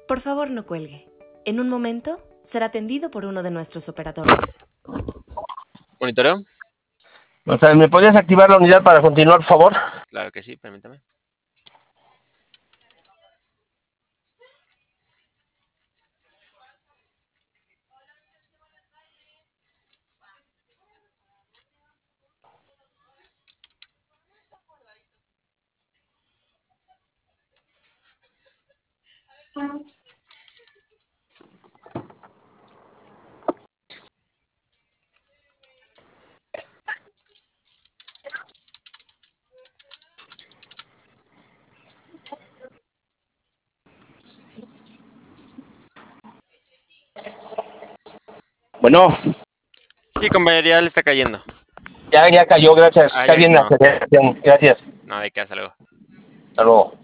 Por favor, no cuelgue. En un momento será atendido por uno de nuestros operadores. ¿Monitoreo? O sea, ¿me podrías activar la unidad para continuar, por favor? Claro que sí, permítame. Bueno, Sí, compañero, ya le está cayendo. ya cayó, gracias. Ah, Está ya bien la activó. federación, gracias. No, de qué, hasta luego. Hasta luego.